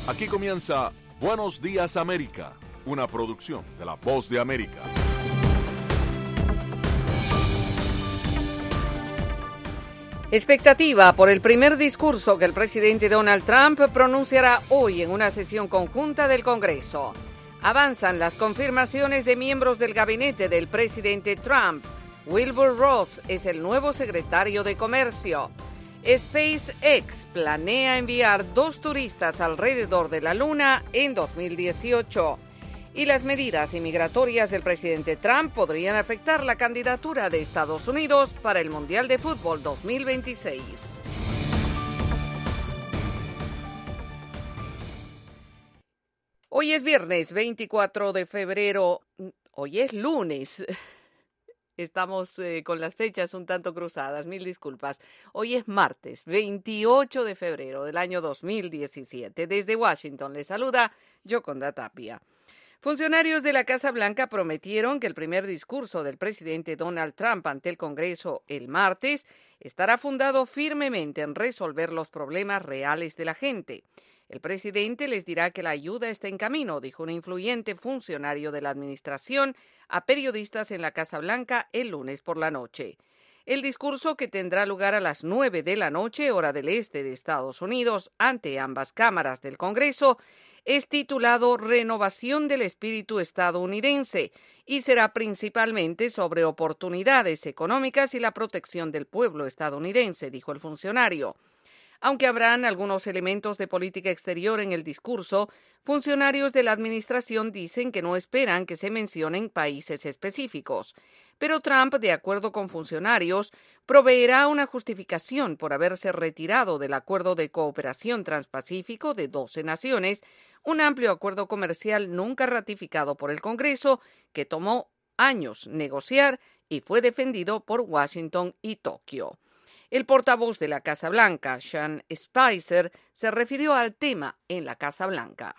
Aquí comienza Buenos Días América, una producción de La Voz de América. Expectativa por el primer discurso que el presidente Donald Trump pronunciará hoy en una sesión conjunta del Congreso. Avanzan las confirmaciones de miembros del gabinete del presidente Trump. Wilbur Ross es el nuevo secretario de Comercio. SpaceX planea enviar 2 turistas alrededor de la Luna en 2018. Y las medidas inmigratorias del presidente Trump podrían afectar la candidatura de Estados Unidos para el Mundial de Fútbol 2026. Hoy es viernes 24 de febrero. Hoy es lunes. Estamos con las fechas un tanto cruzadas, mil disculpas. Hoy es martes 28 de febrero del año 2017. Desde Washington les saluda Yoconda Tapia. Funcionarios de la Casa Blanca prometieron que el primer discurso del presidente Donald Trump ante el Congreso el martes estará fundado firmemente en resolver los problemas reales de la gente. El presidente les dirá que la ayuda está en camino, dijo un influyente funcionario de la administración a periodistas en la Casa Blanca el lunes por la noche. El discurso, que tendrá lugar a las 9 de la noche, hora del este de Estados Unidos, ante ambas cámaras del Congreso, es titulado Renovación del Espíritu Estadounidense y será principalmente sobre oportunidades económicas y la protección del pueblo estadounidense, dijo el funcionario. Aunque habrán algunos elementos de política exterior en el discurso, funcionarios de la administración dicen que no esperan que se mencionen países específicos. Pero Trump, de acuerdo con funcionarios, proveerá una justificación por haberse retirado del Acuerdo de Cooperación Transpacífico de 12 naciones, un amplio acuerdo comercial nunca ratificado por el Congreso, que tomó años negociar y fue defendido por Washington y Tokio. El portavoz de la Casa Blanca, Sean Spicer, se refirió al tema en la Casa Blanca.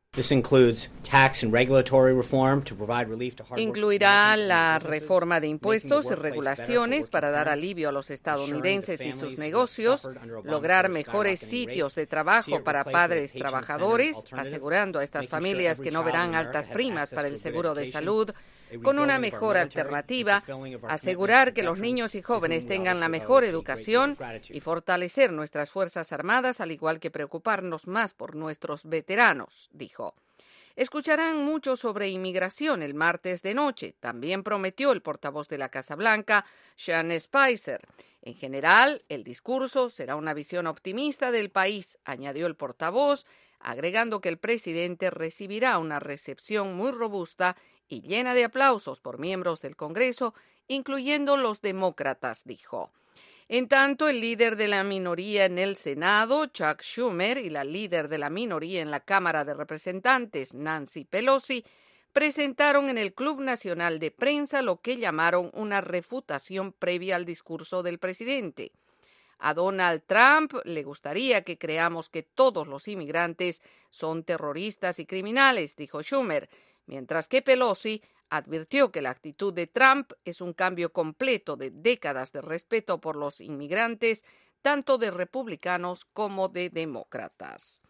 Incluirá la reforma de impuestos y regulaciones para dar alivio a los estadounidenses y sus negocios, lograr mejores sitios de trabajo para padres trabajadores, asegurando a estas familias que no verán altas primas para el seguro de salud, con una mejor alternativa, asegurar que los niños y jóvenes tengan la mejor educación y fortalecer nuestras Fuerzas Armadas, al igual que preocuparnos más por nuestros veteranos, dijo. Escucharán mucho sobre inmigración el martes de noche, también prometió el portavoz de la Casa Blanca, Sean Spicer. En general, el discurso será una visión optimista del país, añadió el portavoz, agregando que el presidente recibirá una recepción muy robusta y llena de aplausos por miembros del Congreso, incluyendo los demócratas, dijo. En tanto, el líder de la minoría en el Senado, Chuck Schumer, y la líder de la minoría en la Cámara de Representantes, Nancy Pelosi, presentaron en el Club Nacional de Prensa lo que llamaron una refutación previa al discurso del presidente. A Donald Trump le gustaría que creamos que todos los inmigrantes son terroristas y criminales, dijo Schumer, mientras que Pelosi advirtió que la actitud de Trump es un cambio completo de décadas de respeto por los inmigrantes, tanto de republicanos como de demócratas.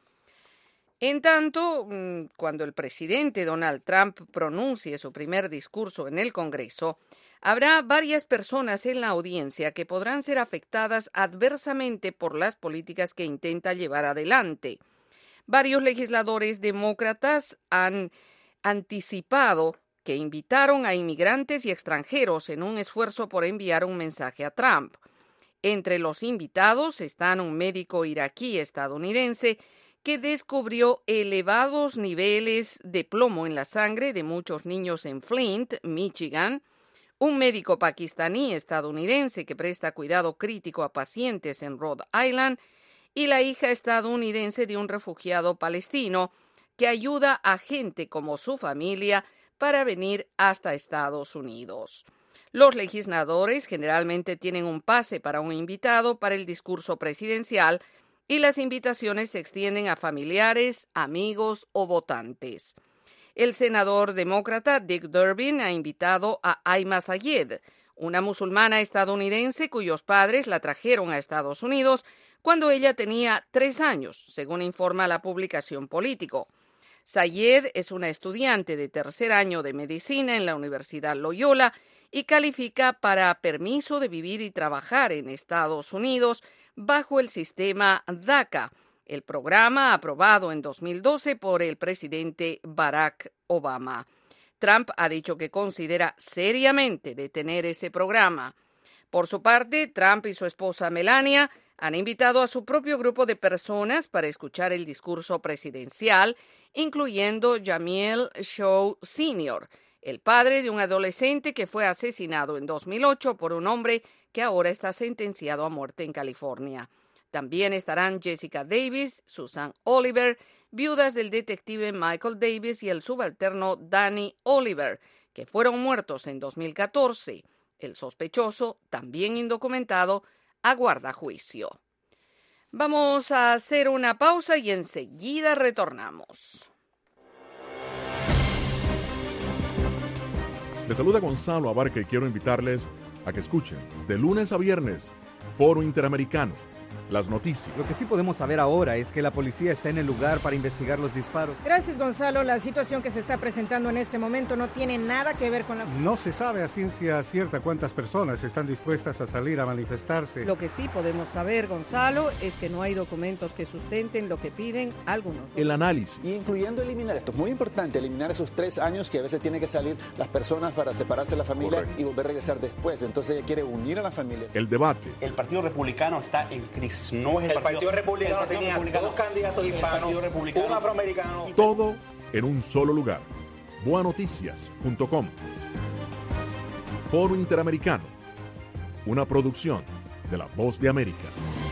En tanto, cuando el presidente Donald Trump pronuncie su primer discurso en el Congreso, habrá varias personas en la audiencia que podrán ser afectadas adversamente por las políticas que intenta llevar adelante. Varios legisladores demócratas han anticipado que invitaron a inmigrantes y extranjeros en un esfuerzo por enviar un mensaje a Trump. Entre los invitados están un médico iraquí estadounidense que descubrió elevados niveles de plomo en la sangre de muchos niños en Flint, Michigan, un médico pakistaní estadounidense que presta cuidado crítico a pacientes en Rhode Island y la hija estadounidense de un refugiado palestino que ayuda a gente como su familia para venir hasta Estados Unidos. Los legisladores generalmente tienen un pase para un invitado para el discurso presidencial y las invitaciones se extienden a familiares, amigos o votantes. El senador demócrata Dick Durbin ha invitado a Ayma Sayed, una musulmana estadounidense cuyos padres la trajeron a Estados Unidos cuando ella tenía 3 años, según informa la publicación Político. Sayed es una estudiante de tercer año de medicina en la Universidad Loyola y califica para permiso de vivir y trabajar en Estados Unidos bajo el sistema DACA, el programa aprobado en 2012 por el presidente Barack Obama. Trump ha dicho que considera seriamente detener ese programa. Por su parte, Trump y su esposa Melania han invitado a su propio grupo de personas para escuchar el discurso presidencial, incluyendo Jamiel Shaw Sr., el padre de un adolescente que fue asesinado en 2008 por un hombre que ahora está sentenciado a muerte en California. También estarán Jessica Davis, Susan Oliver, viudas del detective Michael Davis y el subalterno Danny Oliver, que fueron muertos en 2014. El sospechoso, también indocumentado, aguarda juicio. Vamos a hacer una pausa y enseguida retornamos. Les saluda Gonzalo Abarca y quiero invitarles a que escuchen de lunes a viernes Foro Interamericano. Las noticias. Lo que sí podemos saber ahora es que la policía está en el lugar para investigar los disparos. Gracias, Gonzalo. La situación que se está presentando en este momento no tiene nada que ver con la... No se sabe a ciencia cierta cuántas personas están dispuestas a salir a manifestarse. Lo que sí podemos saber, Gonzalo, es que no hay documentos que sustenten lo que piden algunos. El análisis. Incluyendo eliminar, esto es muy importante, eliminar esos 3 años que a veces tienen que salir las personas para separarse de la familia. Correcto. Y volver a regresar después. Entonces ella quiere unir a la familia. El debate. El Partido Republicano está en crisis. No es el Partido Republicano tenía 2 candidatos hispanos, un afroamericano. Todo en un solo lugar. Boanoticias.com. Foro Interamericano. Una producción de La Voz de América.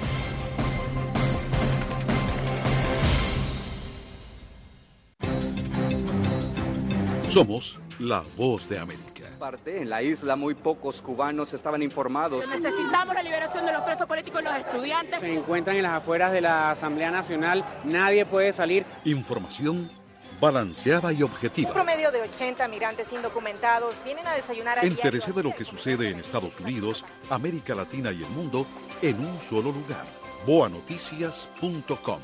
Somos La Voz de América. En la isla muy pocos cubanos estaban informados. Necesitamos la liberación de los presos políticos y los estudiantes. Se encuentran en las afueras de la Asamblea Nacional, nadie puede salir. Información balanceada y objetiva. Un promedio de 80 migrantes indocumentados vienen a desayunar aquí. Entérese de lo que sucede en Estados Unidos, América Latina y el mundo en un solo lugar. Boanoticias.com.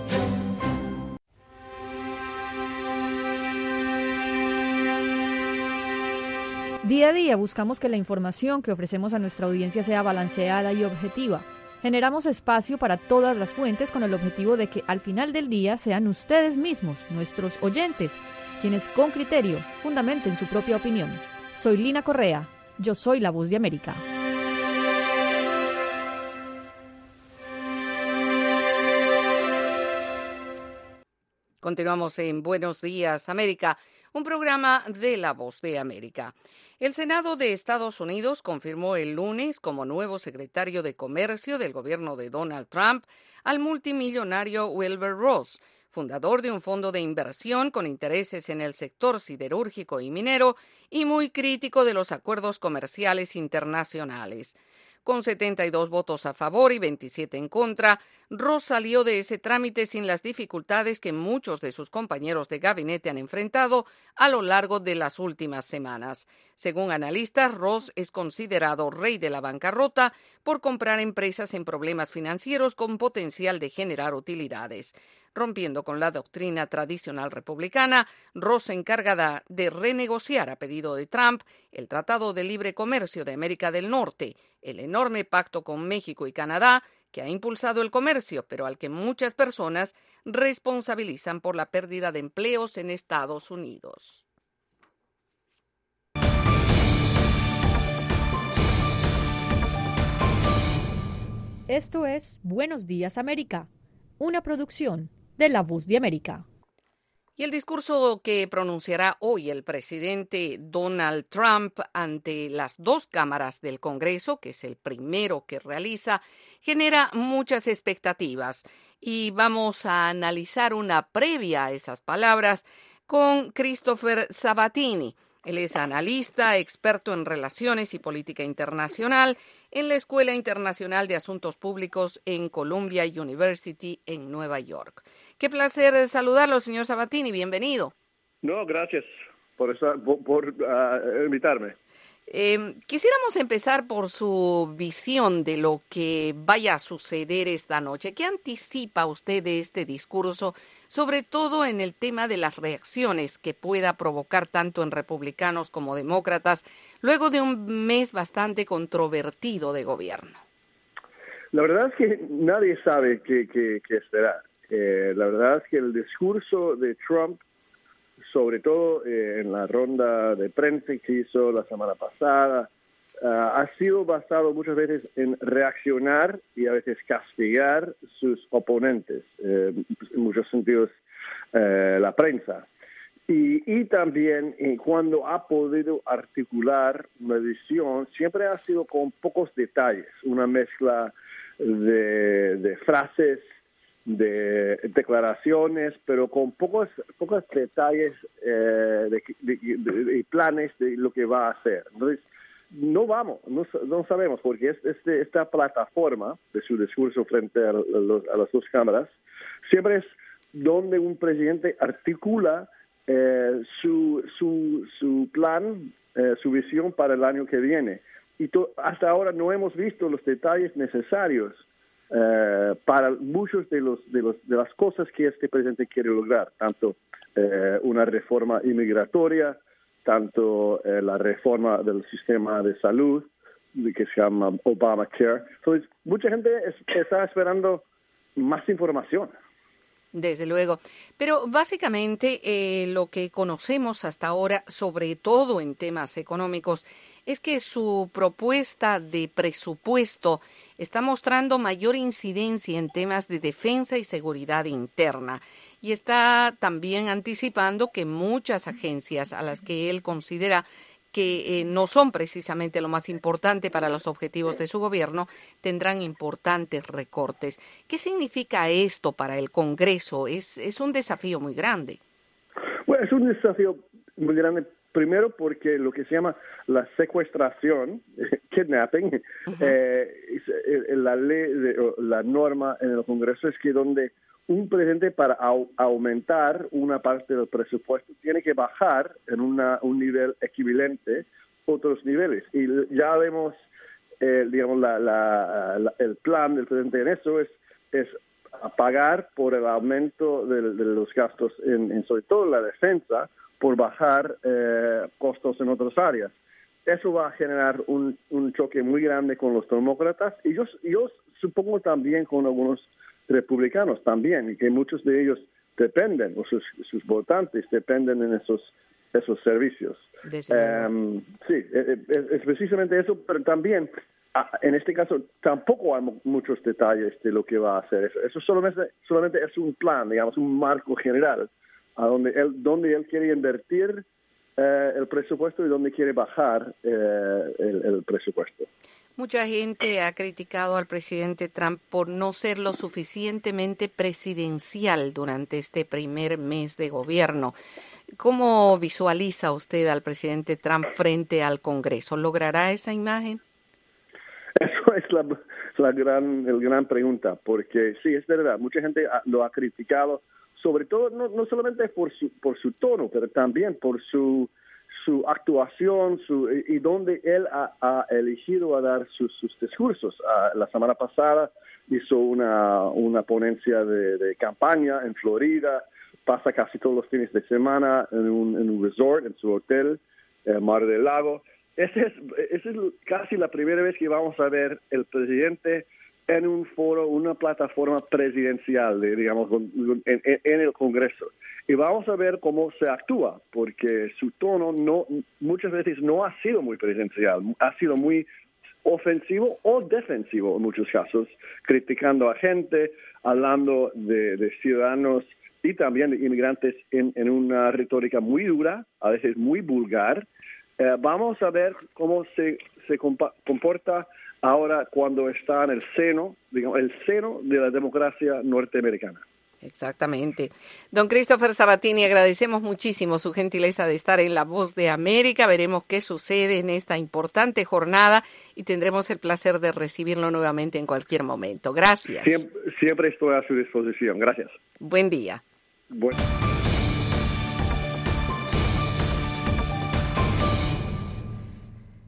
Día a día buscamos que la información que ofrecemos a nuestra audiencia sea balanceada y objetiva. Generamos espacio para todas las fuentes con el objetivo de que al final del día sean ustedes mismos, nuestros oyentes, quienes con criterio fundamenten su propia opinión. Soy Lina Correa, yo soy La Voz de América. Continuamos en Buenos Días, América, un programa de La Voz de América. El Senado de Estados Unidos confirmó el lunes como nuevo secretario de Comercio del gobierno de Donald Trump al multimillonario Wilbur Ross, fundador de un fondo de inversión con intereses en el sector siderúrgico y minero y muy crítico de los acuerdos comerciales internacionales. Con 72 votos a favor y 27 en contra, Ross salió de ese trámite sin las dificultades que muchos de sus compañeros de gabinete han enfrentado a lo largo de las últimas semanas. Según analistas, Ross es considerado rey de la bancarrota por comprar empresas en problemas financieros con potencial de generar utilidades. Rompiendo con la doctrina tradicional republicana, Ross se encarga de renegociar a pedido de Trump el Tratado de Libre Comercio de América del Norte, el enorme pacto con México y Canadá que ha impulsado el comercio, pero al que muchas personas responsabilizan por la pérdida de empleos en Estados Unidos. Esto es Buenos Días América, una producción de La Voz de América. Y el discurso que pronunciará hoy el presidente Donald Trump ante las 2 cámaras del Congreso, que es el primero que realiza, genera muchas expectativas. Y vamos a analizar una previa a esas palabras con Christopher Sabatini. Él es analista, experto en relaciones y política internacional en la Escuela Internacional de Asuntos Públicos en Columbia University en Nueva York. Qué placer saludarlo, señor Sabatini. Bienvenido. No, gracias por invitarme. Quisiéramos empezar por su visión de lo que vaya a suceder esta noche. ¿Qué anticipa usted de este discurso, sobre todo en el tema de las reacciones que pueda provocar tanto en republicanos como demócratas, luego de un mes bastante controvertido de gobierno? La verdad es que nadie sabe qué esperar. La verdad es que el discurso de Trump, sobre todo en la ronda de prensa que hizo la semana pasada, ha sido basado muchas veces en reaccionar y a veces castigar sus oponentes, en muchos sentidos la prensa. Y también cuando ha podido articular una visión, siempre ha sido con pocos detalles, una mezcla de frases, de declaraciones, pero con pocos detalles y planes de lo que va a hacer. Entonces, no sabemos, porque esta plataforma de su discurso frente a las dos cámaras siempre es donde un presidente articula su plan, su visión para el año que viene. Y hasta ahora no hemos visto los detalles necesarios para muchos de las cosas que este presidente quiere lograr, tanto una reforma inmigratoria, tanto la reforma del sistema de salud, que se llama Obamacare. Entonces, mucha gente está esperando más información. Desde luego. Pero básicamente lo que conocemos hasta ahora, sobre todo en temas económicos, es que su propuesta de presupuesto está mostrando mayor incidencia en temas de defensa y seguridad interna. Y está también anticipando que muchas agencias a las que él considera que no son precisamente lo más importante para los objetivos de su gobierno, tendrán importantes recortes. ¿Qué significa esto para el Congreso? Es un desafío muy grande. Bueno, es un desafío muy grande, primero porque lo que se llama la secuestración, kidnapping, la ley, la norma en el Congreso es que donde un presidente para aumentar una parte del presupuesto tiene que bajar en un nivel equivalente otros niveles. Y ya vemos, digamos, el plan del presidente en eso es pagar por el aumento de los gastos, sobre todo en la defensa, por bajar costos en otras áreas. Eso va a generar un choque muy grande con los demócratas y yo supongo también con algunos republicanos también, y que muchos de ellos dependen, o sus votantes dependen en esos servicios. Sí, es precisamente eso, pero también, en este caso, tampoco hay muchos detalles de lo que va a hacer. Eso solamente es un plan, digamos, un marco general, a donde él quiere invertir el presupuesto y donde quiere bajar el presupuesto. Mucha gente ha criticado al presidente Trump por no ser lo suficientemente presidencial durante este primer mes de gobierno. ¿Cómo visualiza usted al presidente Trump frente al Congreso? ¿Logrará esa imagen? Eso es la gran pregunta, porque sí, es verdad, mucha gente lo ha criticado, sobre todo no solamente por su tono, pero también por su actuación y donde él ha elegido a dar sus discursos. La semana pasada hizo una ponencia de campaña en Florida, pasa casi todos los fines de semana en un resort, en su hotel, Mar del Lago. Esa es casi la primera vez que vamos a ver el presidente en un foro, una plataforma presidencial, digamos, en el Congreso. Y vamos a ver cómo se actúa, porque su tono muchas veces no ha sido muy presidencial, ha sido muy ofensivo o defensivo en muchos casos, criticando a gente, hablando de ciudadanos y también de inmigrantes en una retórica muy dura, a veces muy vulgar. Vamos a ver cómo se comporta ahora cuando está en el seno de la democracia norteamericana. Exactamente. Don Christopher Sabatini, agradecemos muchísimo su gentileza de estar en La Voz de América. Veremos qué sucede en esta importante jornada y tendremos el placer de recibirlo nuevamente en cualquier momento. Gracias. Siempre estoy a su disposición. Gracias. Buen día.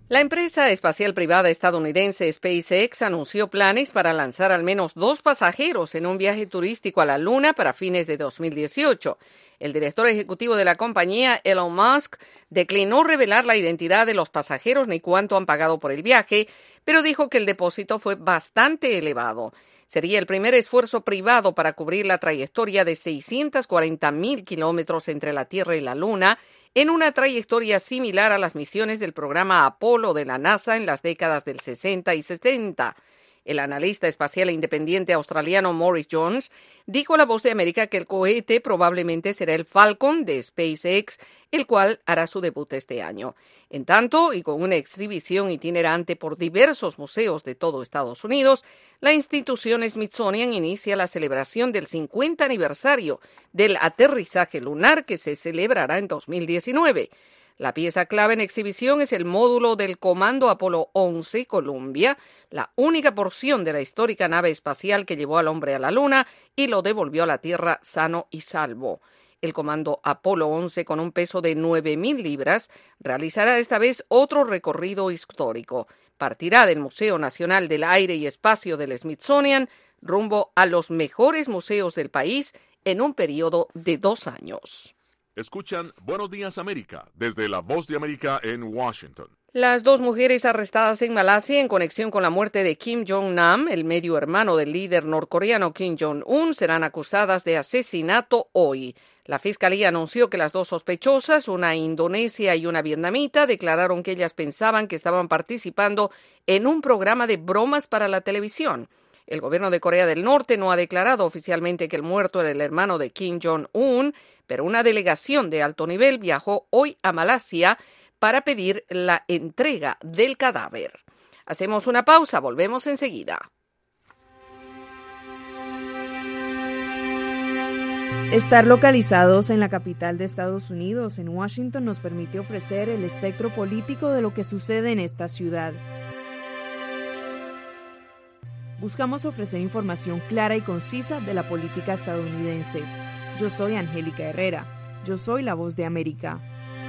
La empresa espacial privada estadounidense SpaceX anunció planes para lanzar al menos 2 pasajeros en un viaje turístico a la Luna para fines de 2018. El director ejecutivo de la compañía, Elon Musk, declinó revelar la identidad de los pasajeros ni cuánto han pagado por el viaje, pero dijo que el depósito fue bastante elevado. Sería el primer esfuerzo privado para cubrir la trayectoria de 640,000 kilómetros entre la Tierra y la Luna, en una trayectoria similar a las misiones del programa Apolo de la NASA en las décadas del 60 y 70. El analista espacial independiente australiano Maurice Jones dijo a La Voz de América que el cohete probablemente será el Falcon de SpaceX, el cual hará su debut este año. En tanto, y con una exhibición itinerante por diversos museos de todo Estados Unidos, la institución Smithsonian inicia la celebración del 50 aniversario del aterrizaje lunar que se celebrará en 2019. La pieza clave en exhibición es el módulo del Comando Apolo 11 Columbia, la única porción de la histórica nave espacial que llevó al hombre a la Luna y lo devolvió a la Tierra sano y salvo. El Comando Apolo 11, con un peso de 9,000 libras, realizará esta vez otro recorrido histórico. Partirá del Museo Nacional del Aire y Espacio del Smithsonian rumbo a los mejores museos del país en un periodo de 2 años. Escuchan Buenos Días América desde La Voz de América en Washington. Las 2 mujeres arrestadas en Malasia en conexión con la muerte de Kim Jong-nam, el medio hermano del líder norcoreano Kim Jong-un, serán acusadas de asesinato hoy. La fiscalía anunció que las 2 sospechosas, una indonesia y una vietnamita, declararon que ellas pensaban que estaban participando en un programa de bromas para la televisión. El gobierno de Corea del Norte no ha declarado oficialmente que el muerto era el hermano de Kim Jong-un, pero una delegación de alto nivel viajó hoy a Malasia para pedir la entrega del cadáver. Hacemos una pausa, volvemos enseguida. Estar localizados en la capital de Estados Unidos, en Washington, nos permite ofrecer el espectro político de lo que sucede en esta ciudad. Buscamos ofrecer información clara y concisa de la política estadounidense. Yo soy Angélica Herrera. Yo soy La Voz de América.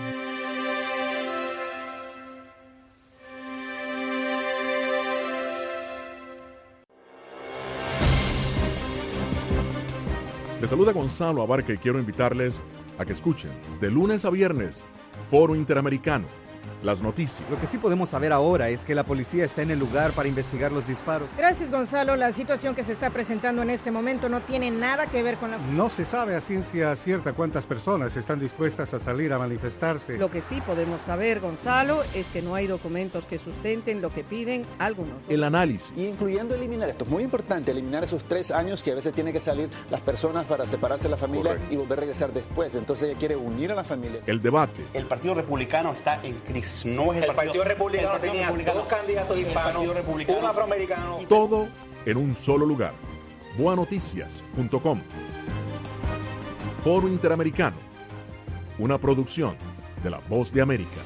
Les saluda Gonzalo Abarca y quiero invitarles a que escuchen de lunes a viernes Foro Interamericano. Las noticias. Lo que sí podemos saber ahora es que la policía está en el lugar para investigar los disparos. Gracias, Gonzalo. La situación que se está presentando en este momento no tiene nada que ver con la... No se sabe a ciencia cierta cuántas personas están dispuestas a salir a manifestarse. Lo que sí podemos saber, Gonzalo, es que no hay documentos que sustenten lo que piden algunos. El análisis. Y incluyendo eliminar, esto es muy importante, eliminar esos 3 años que a veces tienen que salir las personas para separarse de la familia. Correcto. Y volver a regresar después. Entonces ella quiere unir a la familia. El debate. El Partido Republicano está en crisis. No es el Partido Republicano tenía 2 candidatos hispanos, un afroamericano. Todo en un solo lugar. Boanoticias.com. Foro Interamericano. Una producción de La Voz de América.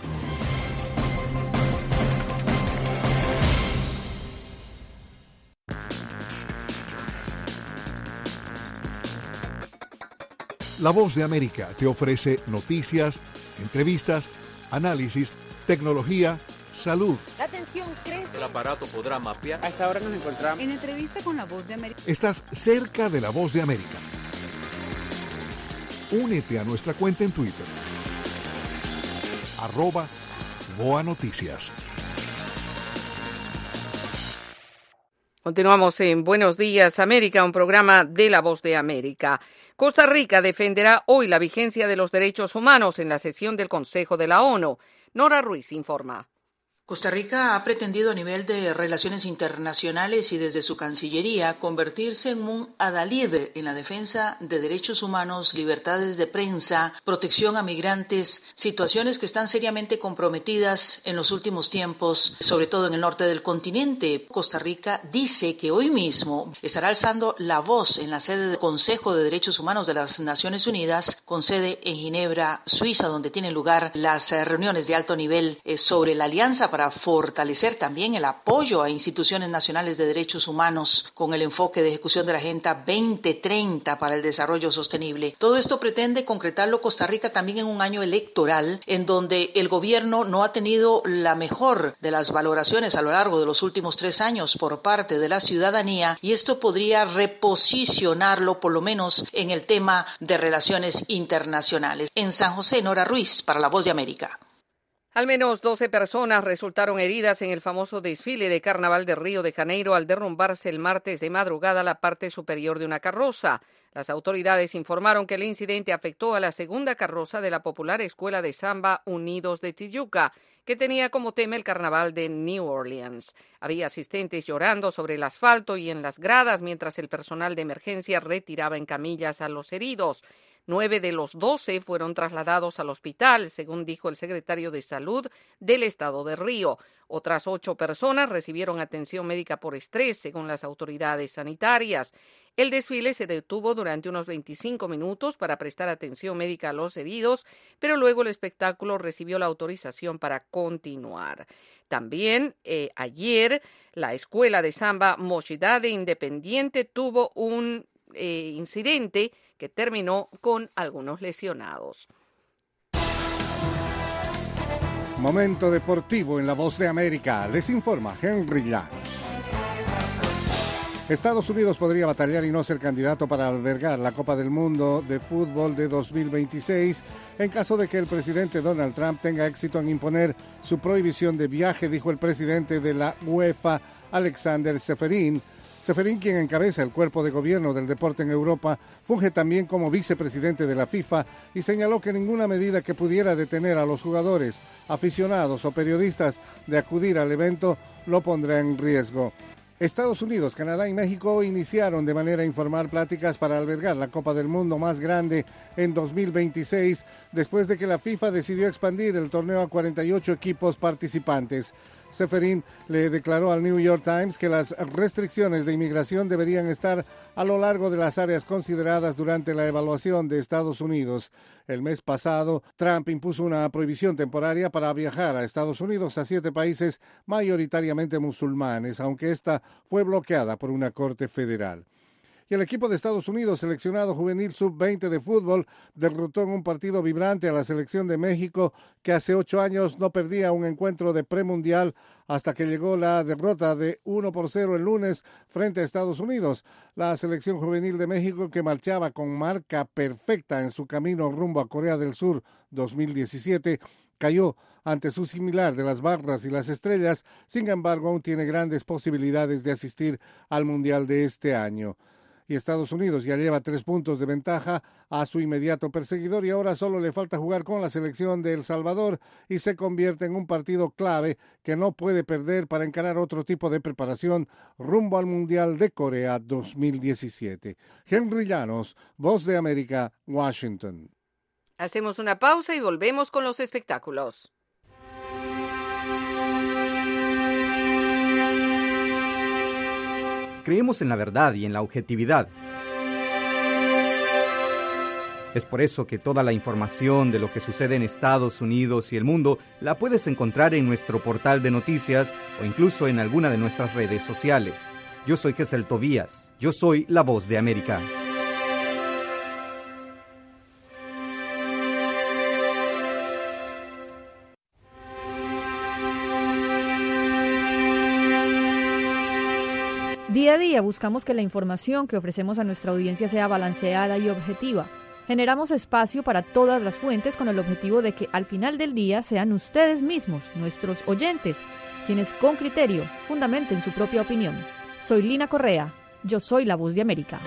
La Voz de América te ofrece noticias, entrevistas, análisis, tecnología, salud. La tensión crece. El aparato podrá mapear. A esta hora nos encontramos en entrevista con La Voz de América. Estás cerca de La Voz de América. Únete a nuestra cuenta en Twitter. @BoaNoticias. Continuamos en Buenos Días América, un programa de La Voz de América. Costa Rica defenderá hoy la vigencia de los derechos humanos en la sesión del Consejo de la ONU. Nora Ruiz informa. Costa Rica ha pretendido a nivel de relaciones internacionales y desde su Cancillería convertirse en un adalid en la defensa de derechos humanos, libertades de prensa, protección a migrantes, situaciones que están seriamente comprometidas en los últimos tiempos, sobre todo en el norte del continente. Costa Rica dice que hoy mismo estará alzando la voz en la sede del Consejo de Derechos Humanos de las Naciones Unidas, con sede en Ginebra, Suiza, donde tienen lugar las reuniones de alto nivel sobre la Alianza para para fortalecer también el apoyo a instituciones nacionales de derechos humanos con el enfoque de ejecución de la Agenda 2030 para el desarrollo sostenible. Todo esto pretende concretarlo Costa Rica también en un año electoral en donde el gobierno no ha tenido la mejor de las valoraciones a lo largo de los últimos 3 años por parte de la ciudadanía, y esto podría reposicionarlo por lo menos en el tema de relaciones internacionales. En San José, Nora Ruiz, para La Voz de América. Al menos 12 personas resultaron heridas en el famoso desfile de Carnaval de Río de Janeiro al derrumbarse el martes de madrugada la parte superior de una carroza. Las autoridades informaron que el incidente afectó a la segunda carroza de la popular escuela de samba Unidos de Tijuca, que tenía como tema el Carnaval de New Orleans. Había asistentes llorando sobre el asfalto y en las gradas mientras el personal de emergencia retiraba en camillas a los heridos. 9 de los 12 fueron trasladados al hospital, según dijo el secretario de Salud del estado de Río. Otras 8 personas recibieron atención médica por estrés, según las autoridades sanitarias. El desfile se detuvo durante unos 25 minutos para prestar atención médica a los heridos, pero luego el espectáculo recibió la autorización para continuar. También ayer la escuela de samba Mocidade Independiente tuvo un incidente que terminó con algunos lesionados. Momento deportivo en La Voz de América. Les informa Henry Llanos. Estados Unidos podría batallar y no ser candidato para albergar la Copa del Mundo de Fútbol de 2026 en caso de que el presidente Donald Trump tenga éxito en imponer su prohibición de viaje, dijo el presidente de la UEFA, Alexander Seferin. Seferin, quien encabeza el cuerpo de gobierno del deporte en Europa, funge también como vicepresidente de la FIFA y señaló que ninguna medida que pudiera detener a los jugadores, aficionados o periodistas de acudir al evento lo pondrá en riesgo. Estados Unidos, Canadá y México iniciaron de manera informal pláticas para albergar la Copa del Mundo más grande en 2026, después de que la FIFA decidió expandir el torneo a 48 equipos participantes. Seferin le declaró al New York Times que las restricciones de inmigración deberían estar a lo largo de las áreas consideradas durante la evaluación de Estados Unidos. El mes pasado, Trump impuso una prohibición temporaria para viajar a Estados Unidos a 7 países mayoritariamente musulmanes, aunque esta fue bloqueada por una corte federal. Y el equipo de Estados Unidos, seleccionado juvenil sub-20 de fútbol, derrotó en un partido vibrante a la selección de México, que hace 8 años no perdía un encuentro de premundial hasta que llegó la derrota de 1-0 el lunes frente a Estados Unidos. La selección juvenil de México, que marchaba con marca perfecta en su camino rumbo a Corea del Sur 2017, cayó ante su similar de las Barras y las Estrellas. Sin embargo, aún tiene grandes posibilidades de asistir al Mundial de este año. Y Estados Unidos ya lleva 3 puntos de ventaja a su inmediato perseguidor y ahora solo le falta jugar con la selección de El Salvador y se convierte en un partido clave que no puede perder para encarar otro tipo de preparación rumbo al Mundial de Corea 2017. Henry Llanos, Voz de América, Washington. Hacemos una pausa y volvemos con los espectáculos. Creemos en la verdad y en la objetividad. Es por eso que toda la información de lo que sucede en Estados Unidos y el mundo la puedes encontrar en nuestro portal de noticias o incluso en alguna de nuestras redes sociales. Yo soy Gesel Tobías. Yo soy La Voz de América. Día a día buscamos que la información que ofrecemos a nuestra audiencia sea balanceada y objetiva. Generamos espacio para todas las fuentes con el objetivo de que al final del día sean ustedes mismos, nuestros oyentes, quienes con criterio fundamenten su propia opinión. Soy Lina Correa. Yo soy La Voz de América.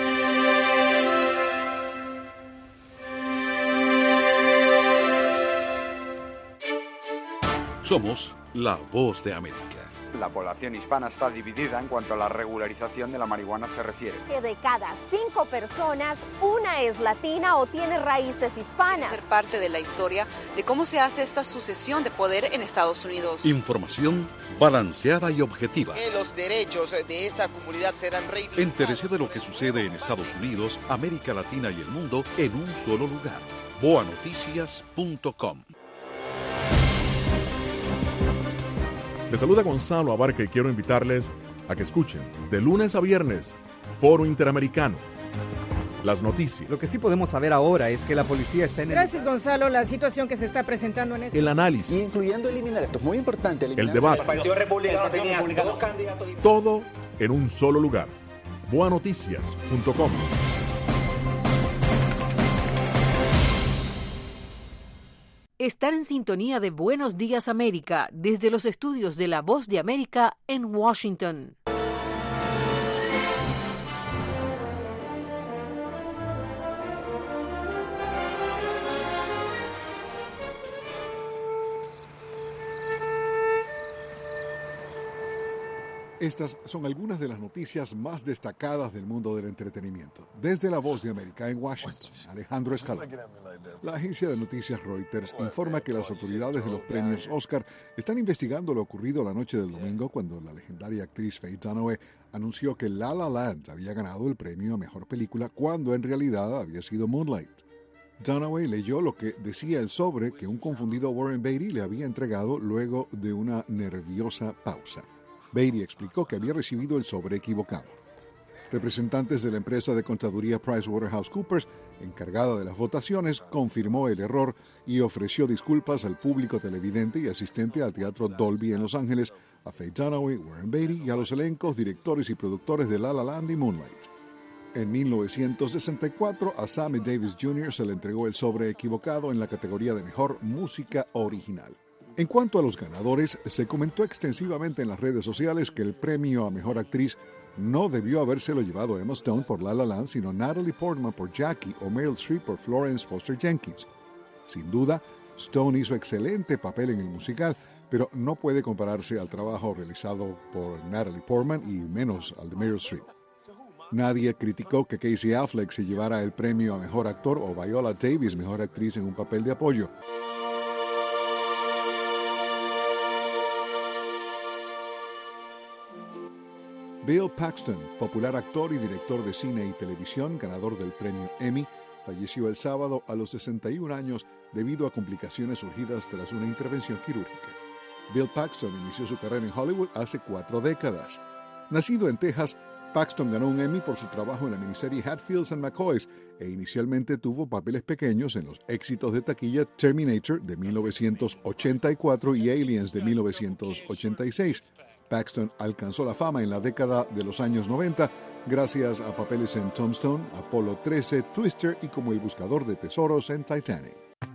Somos La Voz de América. La población hispana está dividida en cuanto a la regularización de la marihuana se refiere. Que de cada 5 personas, una es latina o tiene raíces hispanas. Ser parte de la historia de cómo se hace esta sucesión de poder en Estados Unidos. Información balanceada y objetiva. Que los derechos de esta comunidad serán reivindicados. Entérese de lo que sucede en Estados Unidos, América Latina y el mundo en un solo lugar. boanoticias.com. Les saluda Gonzalo Abarca y quiero invitarles a que escuchen de lunes a viernes Foro Interamericano. Las noticias. Lo que sí podemos saber ahora es que la policía está en Gracias, Gonzalo. La situación que se está presentando en este... El análisis. Incluyendo eliminar, esto es muy importante. El debate. El Partido Republicano tenía dos candidatos. Todo en un solo lugar. boanoticias.com. Estar en sintonía de Buenos Días América desde los estudios de La Voz de América en Washington. Estas son algunas de las noticias más destacadas del mundo del entretenimiento. Desde La Voz de América en Washington, Alejandro Escalón. La agencia de noticias Reuters informa que las autoridades de los premios Oscar están investigando lo ocurrido la noche del domingo cuando la legendaria actriz Faye Dunaway anunció que La La Land había ganado el premio a Mejor Película cuando en realidad había sido Moonlight. Dunaway leyó lo que decía el sobre que un confundido Warren Beatty le había entregado luego de una nerviosa pausa. Beatty explicó que había recibido el sobre equivocado. Representantes de la empresa de contaduría PricewaterhouseCoopers, encargada de las votaciones, confirmó el error y ofreció disculpas al público televidente y asistente al Teatro Dolby en Los Ángeles, a Faye Dunaway, Warren Beatty y a los elencos, directores y productores de La La Land y Moonlight. En 1964, a Sammy Davis Jr. se le entregó el sobre equivocado en la categoría de Mejor Música Original. En cuanto a los ganadores, se comentó extensivamente en las redes sociales que el premio a Mejor Actriz no debió habérselo llevado Emma Stone por La La Land, sino Natalie Portman por Jackie o Meryl Streep por Florence Foster Jenkins. Sin duda, Stone hizo excelente papel en el musical, pero no puede compararse al trabajo realizado por Natalie Portman y menos al de Meryl Streep. Nadie criticó que Casey Affleck se llevara el premio a Mejor Actor o Viola Davis Mejor Actriz en un papel de apoyo. Bill Paxton, popular actor y director de cine y televisión, ganador del premio Emmy, falleció el sábado a los 61 años debido a complicaciones surgidas tras una intervención quirúrgica. Bill Paxton inició su carrera en Hollywood hace 4 décadas. Nacido en Texas, Paxton ganó un Emmy por su trabajo en la miniserie Hatfields and McCoys e inicialmente tuvo papeles pequeños en los éxitos de taquilla Terminator de 1984 y Aliens de 1986. Paxton alcanzó la fama en la década de los años 90 gracias a papeles en Tombstone, Apolo 13, Twister y como el buscador de tesoros en Titanic.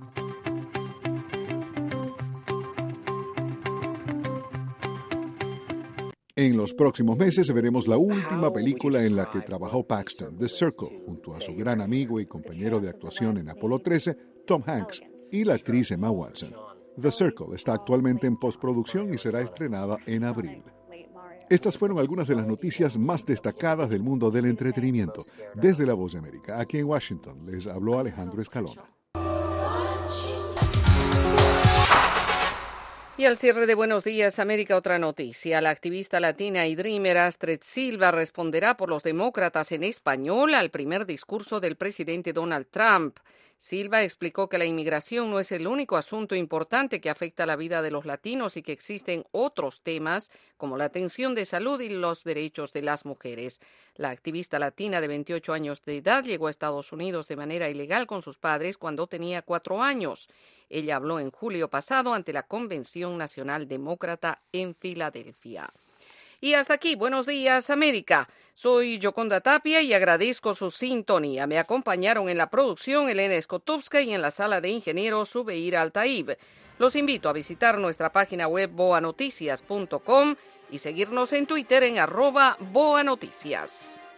En los próximos meses veremos la última película en la que trabajó Paxton, The Circle, junto a su gran amigo y compañero de actuación en Apolo 13, Tom Hanks, y la actriz Emma Watson. The Circle está actualmente en postproducción y será estrenada en abril. Estas fueron algunas de las noticias más destacadas del mundo del entretenimiento. Desde La Voz de América, aquí en Washington, les habló Alejandro Escalona. Y al cierre de Buenos Días América, otra noticia. La activista latina y dreamer Astrid Silva responderá por los demócratas en español al primer discurso del presidente Donald Trump. Silva explicó que la inmigración no es el único asunto importante que afecta la vida de los latinos y que existen otros temas como la atención de salud y los derechos de las mujeres. La activista latina de 28 años de edad llegó a Estados Unidos de manera ilegal con sus padres cuando tenía 4 años. Ella habló en julio pasado ante la Convención Nacional Demócrata en Filadelfia. Y hasta aquí, Buenos Días América. Soy Yoconda Tapia y agradezco su sintonía. Me acompañaron en la producción Elena Skotowska y en la sala de ingenieros Zubeir Altaib. Los invito a visitar nuestra página web boanoticias.com y seguirnos en Twitter en @boanoticias.